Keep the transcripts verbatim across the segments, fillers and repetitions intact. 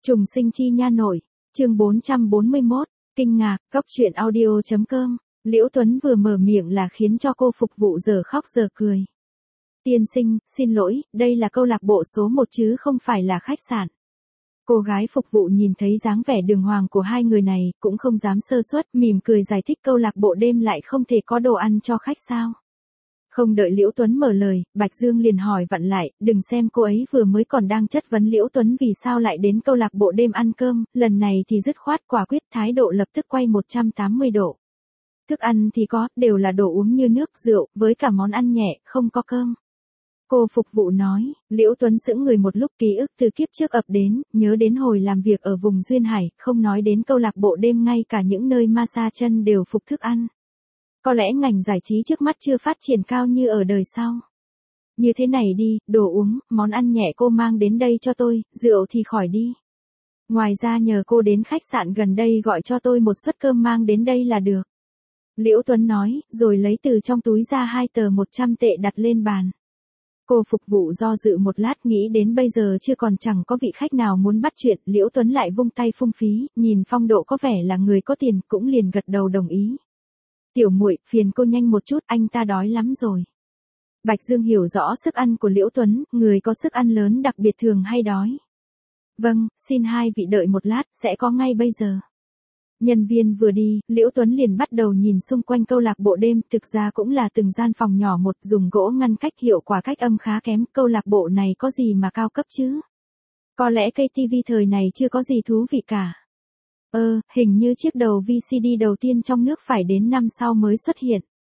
Trùng sinh chi nha nội, chương bốn trăm bốn mươi mốt, kinh ngạc, cóc truyện audio chấm com, Liễu Tuấn vừa mở miệng là khiến cho cô phục vụ giờ khóc giờ cười. Tiên sinh, xin lỗi, đây là câu lạc bộ số một chứ không phải là khách sạn. Cô gái phục vụ nhìn thấy dáng vẻ đường hoàng của hai người này, cũng không dám sơ suất, mỉm cười giải thích câu lạc bộ đêm lại không thể có đồ ăn cho khách sao. Không đợi Liễu Tuấn mở lời, Bạch Dương liền hỏi vặn lại, đừng xem cô ấy vừa mới còn đang chất vấn Liễu Tuấn vì sao lại đến câu lạc bộ đêm ăn cơm, lần này thì dứt khoát quả quyết, thái độ lập tức quay một trăm tám mươi độ. Thức ăn thì có, đều là đồ uống như nước, rượu, với cả món ăn nhẹ, không có cơm. Cô phục vụ nói, Liễu Tuấn sững người một lúc, ký ức từ kiếp trước ập đến, nhớ đến hồi làm việc ở vùng Duyên Hải, không nói đến câu lạc bộ đêm, ngay cả những nơi massage chân đều phục thức ăn. Có lẽ ngành giải trí trước mắt chưa phát triển cao như ở đời sau. Như thế này đi, đồ uống, món ăn nhẹ cô mang đến đây cho tôi, rượu thì khỏi đi. Ngoài ra nhờ cô đến khách sạn gần đây gọi cho tôi một suất cơm mang đến đây là được. Liễu Tuấn nói, rồi lấy từ trong túi ra hai tờ một trăm tệ đặt lên bàn. Cô phục vụ do dự một lát, nghĩ đến bây giờ chưa còn chẳng có vị khách nào muốn bắt chuyện, Liễu Tuấn lại vung tay phung phí, nhìn phong độ có vẻ là người có tiền, cũng liền gật đầu đồng ý. Tiểu muội, phiền cô nhanh một chút, anh ta đói lắm rồi. Bạch Dương hiểu rõ sức ăn của Liễu Tuấn, người có sức ăn lớn đặc biệt thường hay đói. Vâng, xin hai vị đợi một lát, sẽ có ngay bây giờ. Nhân viên vừa đi, Liễu Tuấn liền bắt đầu nhìn xung quanh câu lạc bộ đêm, thực ra cũng là từng gian phòng nhỏ một, dùng gỗ ngăn cách, hiệu quả cách âm khá kém, câu lạc bộ này có gì mà cao cấp chứ? Có lẽ cây ti vi thời này chưa có gì thú vị cả. Ơ, hình như chiếc đầu vê xê đê đầu tiên trong nước phải đến năm sau mới xuất hiện.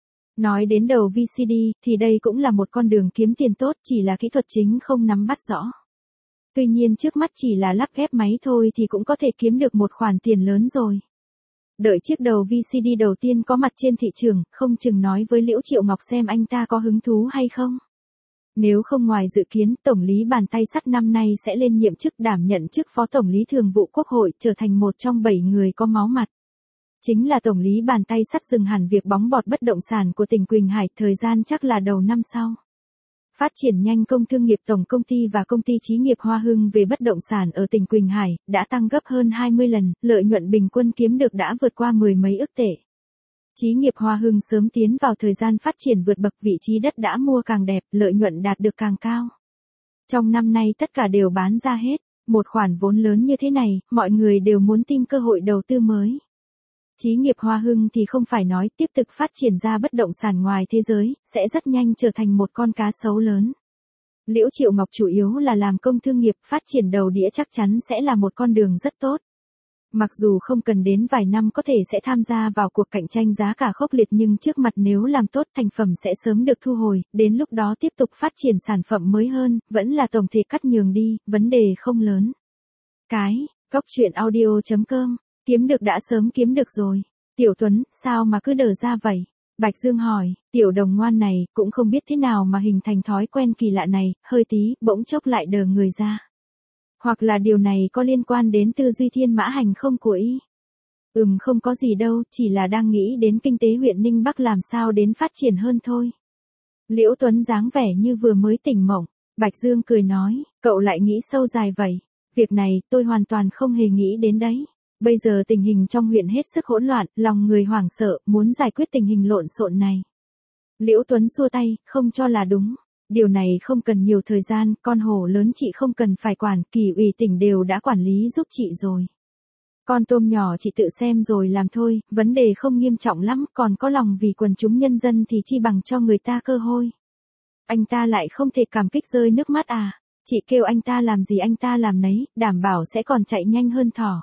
Nói đến đầu vê xê đê, thì đây cũng là một con đường kiếm tiền tốt, chỉ là kỹ thuật chính không nắm bắt rõ. Tuy nhiên trước mắt chỉ là lắp ghép máy thôi thì cũng có thể kiếm được một khoản tiền lớn rồi. Đợi chiếc đầu vê xê đê đầu tiên có mặt trên thị trường, không chừng nói với Liễu Triệu Ngọc xem anh ta có hứng thú hay không. Nếu không, ngoài dự kiến, Tổng lý Bàn Tay Sắt năm nay sẽ lên nhiệm chức, đảm nhận chức Phó Tổng lý Thường vụ Quốc hội, trở thành một trong bảy người có máu mặt. Chính là Tổng lý Bàn Tay Sắt dừng hẳn việc bóng bọt bất động sản của tỉnh Quỳnh Hải, thời gian chắc là đầu năm sau. Phát triển nhanh công thương nghiệp Tổng công ty và công ty Chí nghiệp Hoa Hưng về bất động sản ở tỉnh Quỳnh Hải, đã tăng gấp hơn hai mươi lần, lợi nhuận bình quân kiếm được đã vượt qua mười mấy ức tệ. Chí nghiệp Hoa Hưng sớm tiến vào thời gian phát triển vượt bậc, vị trí đất đã mua càng đẹp, lợi nhuận đạt được càng cao. Trong năm nay tất cả đều bán ra hết, một khoản vốn lớn như thế này, mọi người đều muốn tìm cơ hội đầu tư mới. Chí nghiệp Hoa Hưng thì không phải nói, tiếp tục phát triển ra bất động sản ngoài thế giới, sẽ rất nhanh trở thành một con cá sấu lớn. Liễu Triệu Ngọc chủ yếu là làm công thương nghiệp, phát triển đầu đĩa chắc chắn sẽ là một con đường rất tốt. Mặc dù không cần đến vài năm có thể sẽ tham gia vào cuộc cạnh tranh giá cả khốc liệt, nhưng trước mặt nếu làm tốt, thành phẩm sẽ sớm được thu hồi, đến lúc đó tiếp tục phát triển sản phẩm mới hơn, vẫn là tổng thể cắt nhường đi, vấn đề không lớn. Cái, cóc truyện audio chấm com, kiếm được đã sớm kiếm được rồi. Tiểu Tuấn, sao mà cứ đờ ra vậy? Bạch Dương hỏi, tiểu đồng ngoan này, cũng không biết thế nào mà hình thành thói quen kỳ lạ này, hơi tí, bỗng chốc lại đờ người ra. Hoặc là điều này có liên quan đến tư duy thiên mã hành không của y? Ừm, không có gì đâu, chỉ là đang nghĩ đến kinh tế huyện Ninh Bắc làm sao đến phát triển hơn thôi. Liễu Tuấn dáng vẻ như vừa mới tỉnh mộng. Bạch Dương cười nói, cậu lại nghĩ sâu dài vậy. Việc này, tôi hoàn toàn không hề nghĩ đến đấy. Bây giờ tình hình trong huyện hết sức hỗn loạn, lòng người hoảng sợ, muốn giải quyết tình hình lộn xộn này. Liễu Tuấn xua tay, không cho là đúng. Điều này không cần nhiều thời gian, con hổ lớn chị không cần phải quản, Kỳ ủy tỉnh đều đã quản lý giúp chị rồi. Con tôm nhỏ chị tự xem rồi làm thôi, vấn đề không nghiêm trọng lắm, còn có lòng vì quần chúng nhân dân thì chi bằng cho người ta cơ hội. Anh ta lại không thể cảm kích rơi nước mắt à? Chị kêu anh ta làm gì anh ta làm nấy, đảm bảo sẽ còn chạy nhanh hơn thỏ.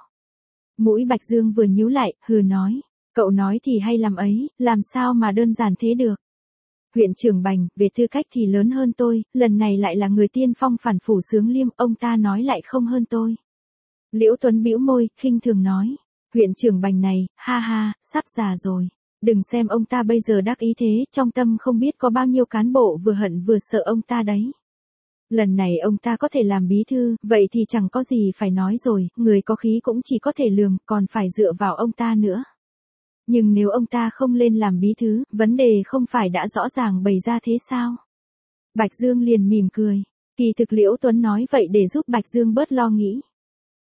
Mũi Bạch Dương vừa nhíu lại, hừ nói, cậu nói thì hay làm ấy, làm sao mà đơn giản thế được. Huyện trưởng Bành, về tư cách thì lớn hơn tôi, lần này lại là người tiên phong phản phủ Xướng Liêm, ông ta nói lại không hơn tôi. Liễu Tuấn bĩu môi, khinh thường nói, huyện trưởng Bành này, ha ha, sắp già rồi. Đừng xem ông ta bây giờ đắc ý thế, trong tâm không biết có bao nhiêu cán bộ vừa hận vừa sợ ông ta đấy. Lần này ông ta có thể làm bí thư, vậy thì chẳng có gì phải nói rồi, người có khí cũng chỉ có thể lườm, còn phải dựa vào ông ta nữa. Nhưng nếu ông ta không lên làm bí thư, vấn đề không phải đã rõ ràng bày ra thế sao? Bạch Dương liền mỉm cười. Kỳ thực Liễu Tuấn nói vậy để giúp Bạch Dương bớt lo nghĩ.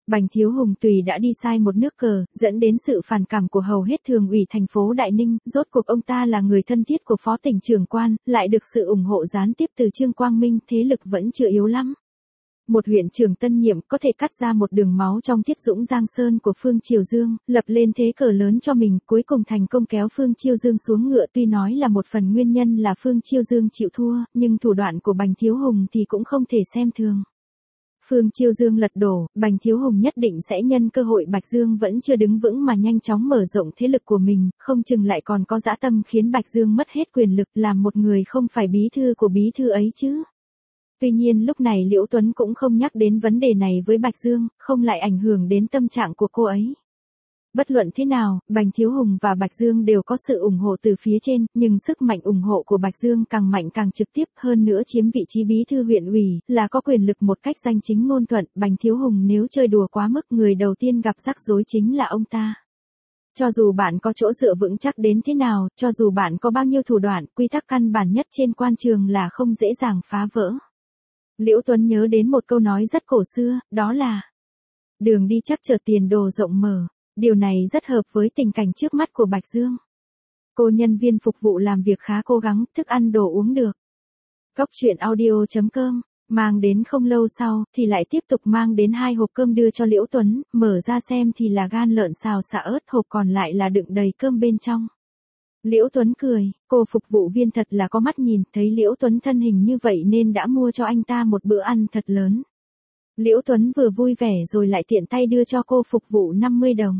Bành Thiếu Hùng tùy đã đi sai một nước cờ, dẫn đến sự phản cảm của hầu hết thường ủy thành phố Đại Ninh, rốt cuộc ông ta là người thân thiết của phó tỉnh trưởng quan, lại được sự ủng hộ gián tiếp từ Trương Quang Minh, thế lực vẫn chưa yếu lắm. Một huyện trưởng tân nhiệm có thể cắt ra một đường máu trong Thiết Dũng Giang Sơn của Phương Triều Dương, lập lên thế cờ lớn cho mình, cuối cùng thành công kéo Phương Chiêu Dương xuống ngựa, tuy nói là một phần nguyên nhân là Phương Chiêu Dương chịu thua, nhưng thủ đoạn của Bành Thiếu Hùng thì cũng không thể xem thường. Phương Chiêu Dương lật đổ, Bành Thiếu Hùng nhất định sẽ nhân cơ hội Bạch Dương vẫn chưa đứng vững mà nhanh chóng mở rộng thế lực của mình, không chừng lại còn có dã tâm khiến Bạch Dương mất hết quyền lực, làm một người không phải bí thư của bí thư ấy chứ. Tuy nhiên lúc này Liễu Tuấn cũng không nhắc đến vấn đề này với Bạch Dương, không lại ảnh hưởng đến tâm trạng của cô ấy. Bất luận thế nào, Bành Thiếu Hùng và Bạch Dương đều có sự ủng hộ từ phía trên, nhưng sức mạnh ủng hộ của Bạch Dương càng mạnh càng trực tiếp, hơn nữa chiếm vị trí bí thư huyện ủy, là có quyền lực một cách danh chính ngôn thuận. Bành Thiếu Hùng nếu chơi đùa quá mức, người đầu tiên gặp rắc rối chính là ông ta. Cho dù bạn có chỗ dựa vững chắc đến thế nào, cho dù bạn có bao nhiêu thủ đoạn, quy tắc căn bản nhất trên quan trường là không dễ dàng phá vỡ. Liễu Tuấn nhớ đến một câu nói rất cổ xưa, đó là đường đi chắc trở tiền đồ rộng mở. Điều này rất hợp với tình cảnh trước mắt của Bạch Dương. Cô nhân viên phục vụ làm việc khá cố gắng, thức ăn đồ uống được. Cốc truyện audio chấm com, mang đến không lâu sau, thì lại tiếp tục mang đến hai hộp cơm đưa cho Liễu Tuấn, mở ra xem thì là gan lợn xào xả ớt, hộp còn lại là đựng đầy cơm bên trong. Liễu Tuấn cười, cô phục vụ viên thật là có mắt nhìn, thấy Liễu Tuấn thân hình như vậy nên đã mua cho anh ta một bữa ăn thật lớn. Liễu Tuấn vừa vui vẻ rồi lại tiện tay đưa cho cô phục vụ năm mươi đồng.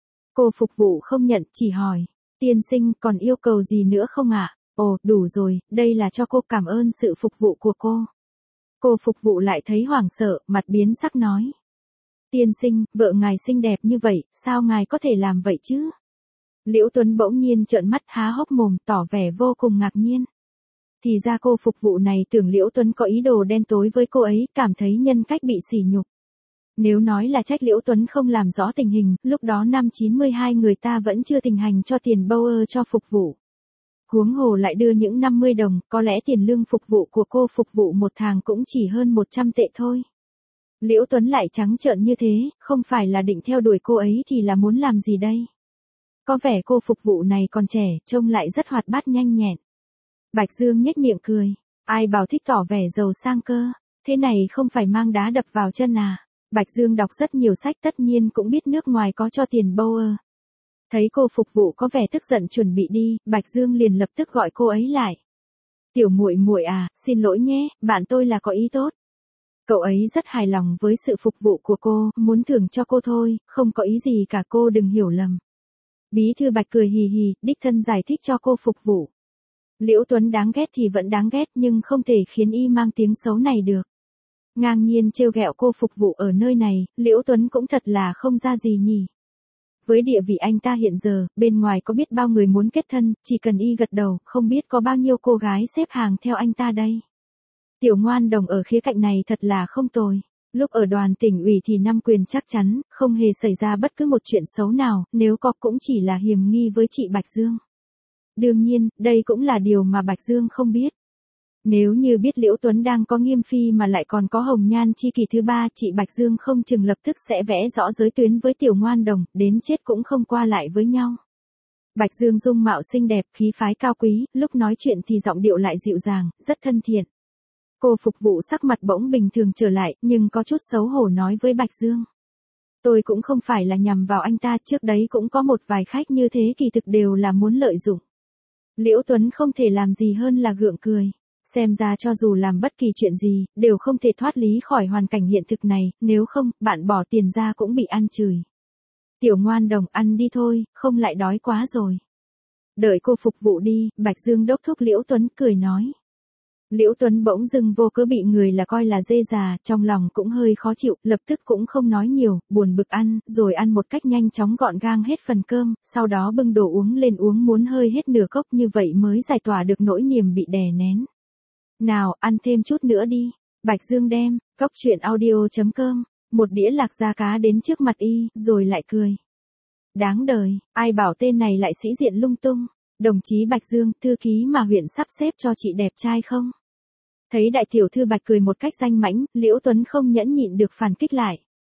Cô phục vụ không nhận, chỉ hỏi, tiên sinh còn yêu cầu gì nữa không ạ? À? Ồ, đủ rồi, đây là cho cô, cảm ơn sự phục vụ của cô. Cô phục vụ lại thấy hoảng sợ, mặt biến sắc nói. Tiên sinh, vợ ngài xinh đẹp như vậy, sao ngài có thể làm vậy chứ? Liễu Tuấn bỗng nhiên trợn mắt há hốc mồm, tỏ vẻ vô cùng ngạc nhiên. Thì ra cô phục vụ này tưởng Liễu Tuấn có ý đồ đen tối với cô ấy, cảm thấy nhân cách bị sỉ nhục. Nếu nói là trách Liễu Tuấn không làm rõ tình hình, lúc đó năm chín mươi hai người ta vẫn chưa tình hành cho tiền Bauer cho phục vụ. Huống hồ lại đưa những năm mươi đồng, có lẽ tiền lương phục vụ của cô phục vụ một tháng cũng chỉ hơn một trăm tệ thôi. Liễu Tuấn lại trắng trợn như thế, không phải là định theo đuổi cô ấy thì là muốn làm gì đây? Có vẻ cô phục vụ này còn trẻ, trông lại rất hoạt bát nhanh nhẹn. Bạch Dương nhếch miệng cười, ai bảo thích tỏ vẻ giàu sang cơ, thế này không phải mang đá đập vào chân à? Bạch Dương đọc rất nhiều sách, tất nhiên cũng biết nước ngoài có cho tiền Bauer. Thấy cô phục vụ có vẻ tức giận chuẩn bị đi, Bạch Dương liền lập tức gọi cô ấy lại. Tiểu muội muội à, xin lỗi nhé, bạn tôi là có ý tốt. Cậu ấy rất hài lòng với sự phục vụ của cô, muốn thưởng cho cô thôi, không có ý gì cả, cô đừng hiểu lầm. Bí thư Bạch cười hì hì, đích thân giải thích cho cô phục vụ. Liễu Tuấn đáng ghét thì vẫn đáng ghét, nhưng không thể khiến y mang tiếng xấu này được. Ngang nhiên trêu ghẹo cô phục vụ ở nơi này, Liễu Tuấn cũng thật là không ra gì nhỉ. Với địa vị anh ta hiện giờ, bên ngoài có biết bao người muốn kết thân, chỉ cần y gật đầu, không biết có bao nhiêu cô gái xếp hàng theo anh ta đây. Tiểu Ngoan Đồng ở khía cạnh này thật là không tồi. Lúc ở đoàn tỉnh ủy thì năm quyền chắc chắn, không hề xảy ra bất cứ một chuyện xấu nào, nếu có cũng chỉ là hiềm nghi với chị Bạch Dương. Đương nhiên, đây cũng là điều mà Bạch Dương không biết. Nếu như biết Liễu Tuấn đang có Nghiêm Phi mà lại còn có Hồng Nhan chi kỷ thứ ba, chị Bạch Dương không chừng lập tức sẽ vẽ rõ giới tuyến với Tiểu Ngoan Đồng, đến chết cũng không qua lại với nhau. Bạch Dương dung mạo xinh đẹp, khí phái cao quý, lúc nói chuyện thì giọng điệu lại dịu dàng, rất thân thiện. Cô phục vụ sắc mặt bỗng bình thường trở lại, nhưng có chút xấu hổ nói với Bạch Dương. Tôi cũng không phải là nhằm vào anh ta, trước đấy cũng có một vài khách như thế, kỳ thực đều là muốn lợi dụng. Liễu Tuấn không thể làm gì hơn là gượng cười. Xem ra cho dù làm bất kỳ chuyện gì, đều không thể thoát lý khỏi hoàn cảnh hiện thực này, nếu không, bạn bỏ tiền ra cũng bị ăn chửi. Tiểu Ngoan Đồng, ăn đi thôi, không lại đói quá rồi. Đợi cô phục vụ đi, Bạch Dương đốc thúc Liễu Tuấn cười nói. Liễu Tuấn bỗng dưng vô cớ bị người là coi là dê già, trong lòng cũng hơi khó chịu, lập tức cũng không nói nhiều, buồn bực ăn, rồi ăn một cách nhanh chóng gọn gàng hết phần cơm, sau đó bưng đồ uống lên uống muốn hơi hết nửa cốc, như vậy mới giải tỏa được nỗi niềm bị đè nén. Nào, ăn thêm chút nữa đi. Bạch Dương đem, cốc truyện audio chấm com, một đĩa lạc da cá đến trước mặt y, rồi lại cười. Đáng đời, ai bảo tên này lại sĩ diện lung tung. Đồng chí Bạch Dương, thư ký mà huyện sắp xếp cho chị đẹp trai không? Thấy đại tiểu thư Bạch cười một cách danh mãnh, Liễu Tuấn không nhẫn nhịn được phản kích lại.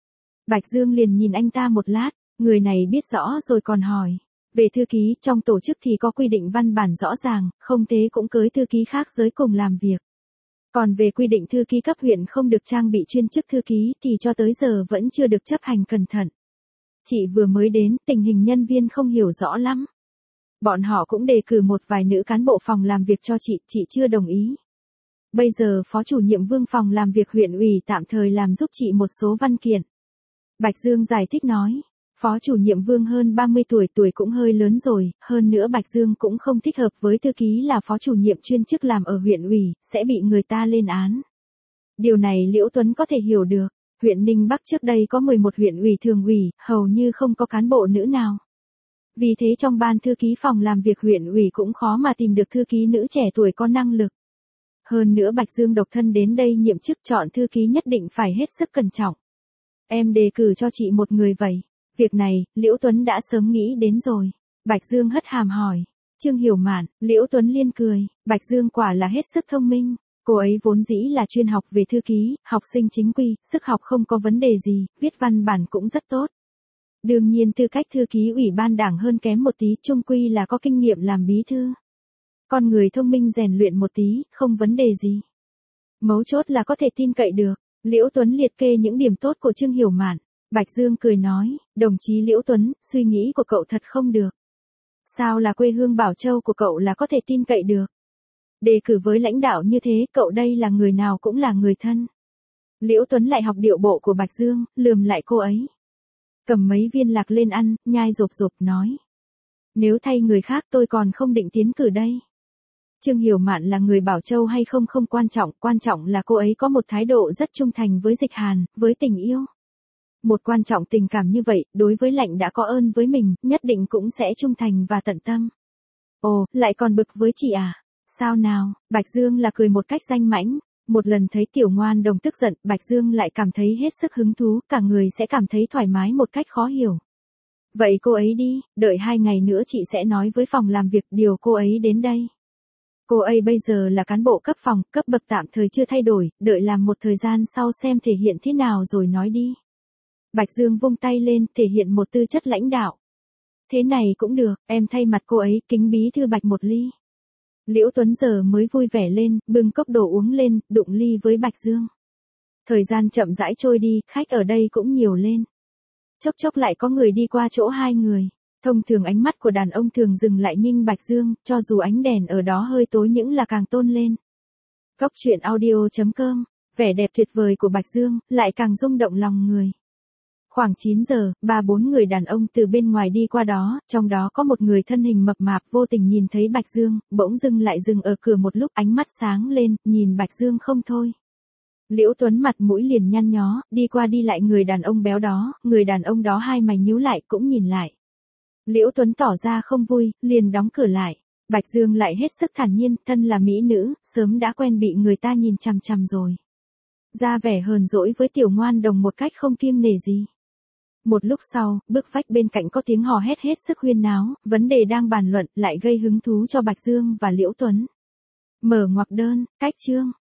Bạch Dương liền nhìn anh ta một lát, người này biết rõ rồi còn hỏi. Về thư ký, trong tổ chức thì có quy định văn bản rõ ràng, không thế cũng cưới thư ký khác giới cùng làm việc. Còn về quy định thư ký cấp huyện không được trang bị chuyên chức thư ký thì cho tới giờ vẫn chưa được chấp hành cẩn thận. Chị vừa mới đến, tình hình nhân viên không hiểu rõ lắm. Bọn họ cũng đề cử một vài nữ cán bộ phòng làm việc cho chị, chị chưa đồng ý. Bây giờ phó chủ nhiệm Vương phòng làm việc huyện ủy tạm thời làm giúp chị một số văn kiện. Bạch Dương giải thích nói. Phó chủ nhiệm Vương hơn ba mươi tuổi, tuổi cũng hơi lớn rồi, hơn nữa Bạch Dương cũng không thích hợp với thư ký là phó chủ nhiệm chuyên chức làm ở huyện ủy, sẽ bị người ta lên án. Điều này Liễu Tuấn có thể hiểu được, huyện Ninh Bắc trước đây có mười một huyện ủy thường ủy, hầu như không có cán bộ nữ nào. Vì thế trong ban thư ký phòng làm việc huyện ủy cũng khó mà tìm được thư ký nữ trẻ tuổi có năng lực. Hơn nữa Bạch Dương độc thân đến đây nhiệm chức chọn thư ký nhất định phải hết sức cẩn trọng. Em đề cử cho chị một người vậy. Việc này, Liễu Tuấn đã sớm nghĩ đến rồi. Bạch Dương hất hàm hỏi. Trương Hiểu Mạn, Liễu Tuấn liên cười. Bạch Dương quả là hết sức thông minh. Cô ấy vốn dĩ là chuyên học về thư ký, học sinh chính quy, sức học không có vấn đề gì, viết văn bản cũng rất tốt. Đương nhiên tư cách thư ký ủy ban đảng hơn kém một tí, chung quy là có kinh nghiệm làm bí thư. Con người thông minh rèn luyện một tí, không vấn đề gì. Mấu chốt là có thể tin cậy được. Liễu Tuấn liệt kê những điểm tốt của Trương Hiểu Mạn. Bạch Dương cười nói, đồng chí Liễu Tuấn, suy nghĩ của cậu thật không được. Sao là quê hương Bảo Châu của cậu là có thể tin cậy được? Đề cử với lãnh đạo như thế, cậu đây là người nào cũng là người thân. Liễu Tuấn lại học điệu bộ của Bạch Dương, lườm lại cô ấy. Cầm mấy viên lạc lên ăn, nhai rộp rộp nói. Nếu thay người khác tôi còn không định tiến cử đây. Trương Hiểu Mạn là người Bảo Châu hay không không quan trọng, quan trọng là cô ấy có một thái độ rất trung thành với Dịch Hàn, với tình yêu. Một quan trọng tình cảm như vậy, đối với Lạnh đã có ơn với mình, nhất định cũng sẽ trung thành và tận tâm. Ồ, lại còn bực với chị à? Sao nào? Bạch Dương là cười một cách danh mãnh. Một lần thấy Tiểu Ngoan Đồng tức giận, Bạch Dương lại cảm thấy hết sức hứng thú, cả người sẽ cảm thấy thoải mái một cách khó hiểu. Vậy cô ấy đi, đợi hai ngày nữa chị sẽ nói với phòng làm việc điều cô ấy đến đây. Cô ấy bây giờ là cán bộ cấp phòng, cấp bậc tạm thời chưa thay đổi, đợi làm một thời gian sau xem thể hiện thế nào rồi nói đi. Bạch Dương vung tay lên, thể hiện một tư chất lãnh đạo. Thế này cũng được, em thay mặt cô ấy, kính bí thư Bạch một ly. Liễu Tuấn giờ mới vui vẻ lên, bưng cốc đồ uống lên, đụng ly với Bạch Dương. Thời gian chậm rãi trôi đi, khách ở đây cũng nhiều lên. Chốc chốc lại có người đi qua chỗ hai người. Thông thường ánh mắt của đàn ông thường dừng lại nhìn Bạch Dương, cho dù ánh đèn ở đó hơi tối những là càng tôn lên. Cốc truyện audio chấm com, vẻ đẹp tuyệt vời của Bạch Dương, lại càng rung động lòng người. Khoảng chín giờ, ba bốn người đàn ông từ bên ngoài đi qua đó, trong đó có một người thân hình mập mạp vô tình nhìn thấy Bạch Dương, bỗng dưng lại dừng ở cửa một lúc, ánh mắt sáng lên, nhìn Bạch Dương không thôi. Liễu Tuấn mặt mũi liền nhăn nhó, đi qua đi lại người đàn ông béo đó, người đàn ông đó hai mày nhíu lại cũng nhìn lại. Liễu Tuấn tỏ ra không vui, liền đóng cửa lại. Bạch Dương lại hết sức thản nhiên, thân là mỹ nữ, sớm đã quen bị người ta nhìn chằm chằm rồi. Ra vẻ hờn dỗi với Tiểu Ngoan Đồng một cách không kiêng nể gì. Một lúc sau, bức vách bên cạnh có tiếng hò hét hết sức huyên náo, vấn đề đang bàn luận lại gây hứng thú cho Bạch Dương và Liễu Tuấn. Mở ngoặc đơn, cách chương.